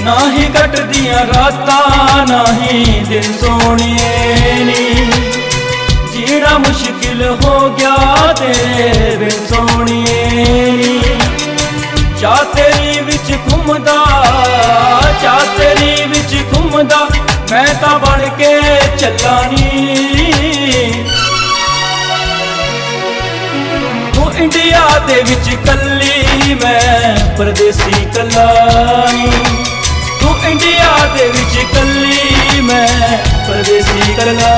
नाही कटदियां रातां नाही दिन सोनिए नी, जीना मुश्किल हो गया तेरे बिन सोनिए नी। चाह तेरी विच घुमदा, चाह तेरी विच घुमदा मैं तां बन के चला नी। तू इंडिया दे विच कल्ली मैं परदेसी कल्ला नी, तू इंडिया दे विच कल्ली मैं परदेसी कल्ला।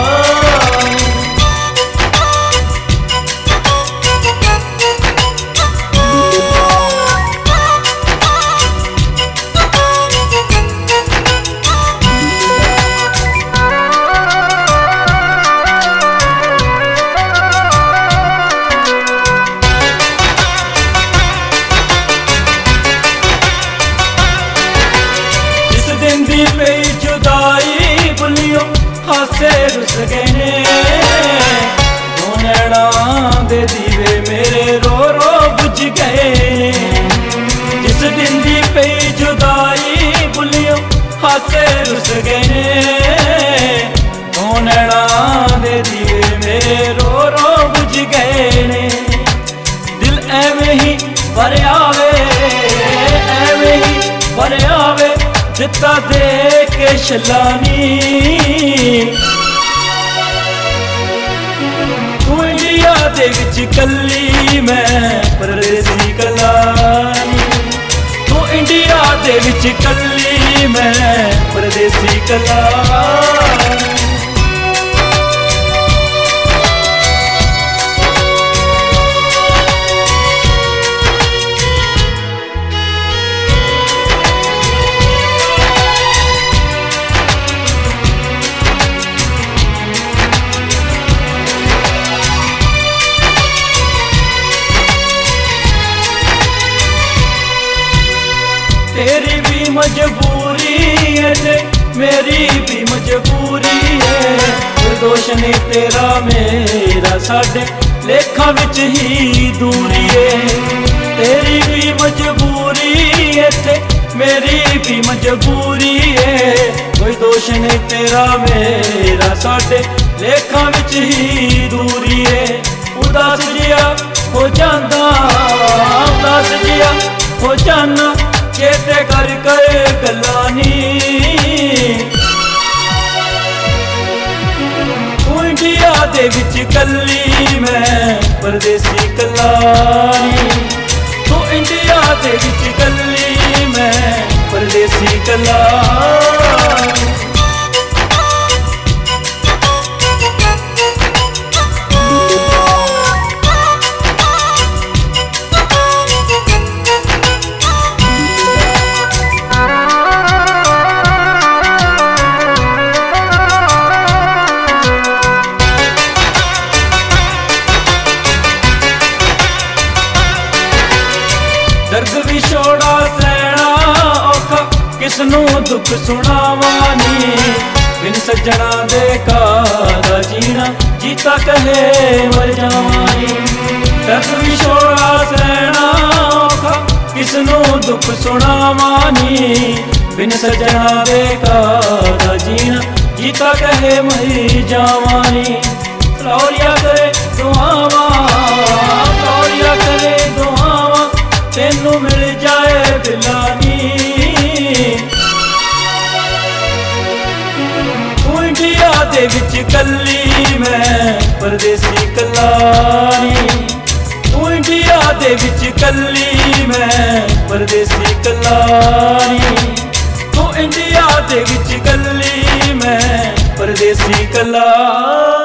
पे जुदाई बुलियो हासे रुस गए ने, दो नैना दे दीवे मेरे रो रो बुझ गए ने। जिस दिन दी पे जुदाई बुलियो हासे रुस गए ने, दो नैना दे दीवे मेरे रो रो बुझ गए ने। दिल एवें ही भर आवे, एवें ही भर आवे जिता दे के शलानी। तू इंडिया दे विच कल्ली मैं परदेसी कल्ला नी, तू इंडिया दे विच कल्ली मैं परदेसी कल्ला। तेरी भी मजबूरी है ते मेरी भी मजबूरी है, दोष ने तेरा मेरा साडे लेखा विच ही दूरी है। तेरी भी मजबूरी है ते मेरी भी मजबूरी है, कोई दोष नहीं तेरा मेरा साडे लेखा विच ही दूरी है। उदास जिया हो जांदा, उदास जिया हो जाना चेते कर करे गलानी। तू इंडिया दे विच कल्ली मैं परदेसी कल्ला नी, तू इंडिया दे विच कल्ली मैं परदेसी कल्ला। दर्द विछोड़ा सहना औखा किसनू दुख सुनावानी, बिन सज्जना दे कादा जीना जीता कहे मर जावानी। दर्द विछोड़ा सहना औखा किसनू दुख सुनावानी, बिन सज्जना दे कादा जीना जीता कहे मर जावानी। फ्लौरिया करे दुआवा, फ्लौरिया करे दुआवा तेनू मिल जाए दिलानी। तू इंडिया दे विच कल्ली मैं परदेसी कल्ला नी, तू इंडिया दे विच कल्ली मैं परदेसी कल्ला नी, तू इंडिया दे विच कल्ली मैं परदेसी कल्ला।